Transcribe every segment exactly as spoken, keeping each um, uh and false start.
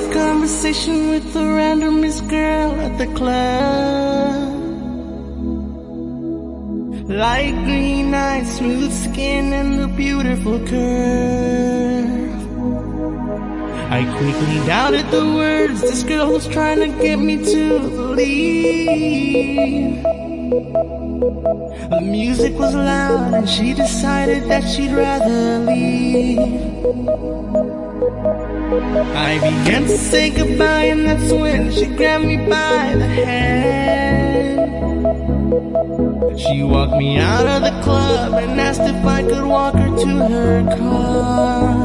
conversation with a randomest girl at the club. Light green eyes, smooth skin, and a beautiful curve. I quickly doubted the words this girl was trying to get me to believe. The music was loud and she decided that she'd rather leave. I began to say goodbye and that's when she grabbed me by the hand. She walked me out of the club and asked if I could walk her to her car.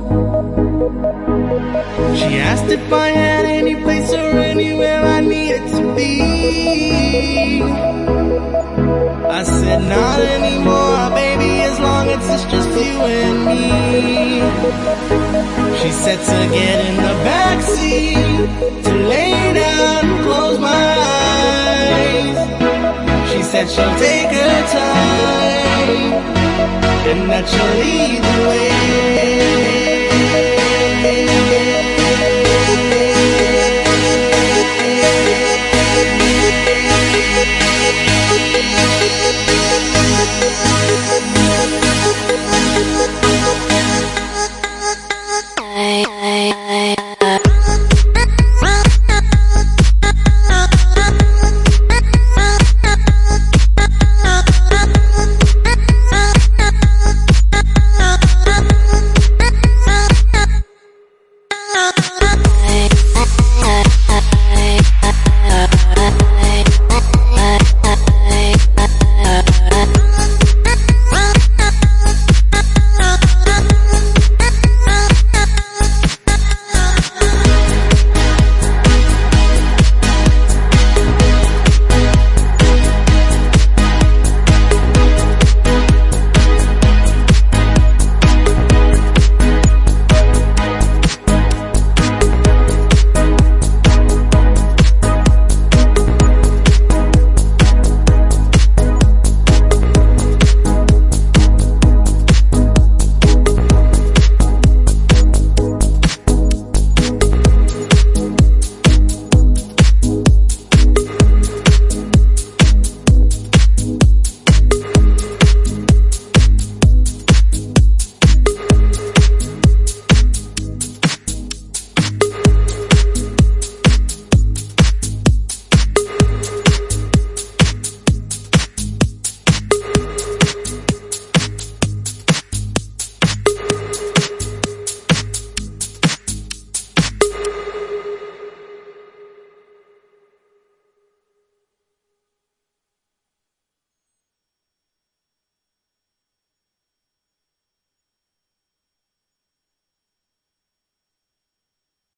She asked if I had any place or anywhere I needed to be. I said not anymore, baby, as long as it's just you and me. She said to get in the backseat, to lay down and close my eyes. She said she'll take her time and that she'll lead the way.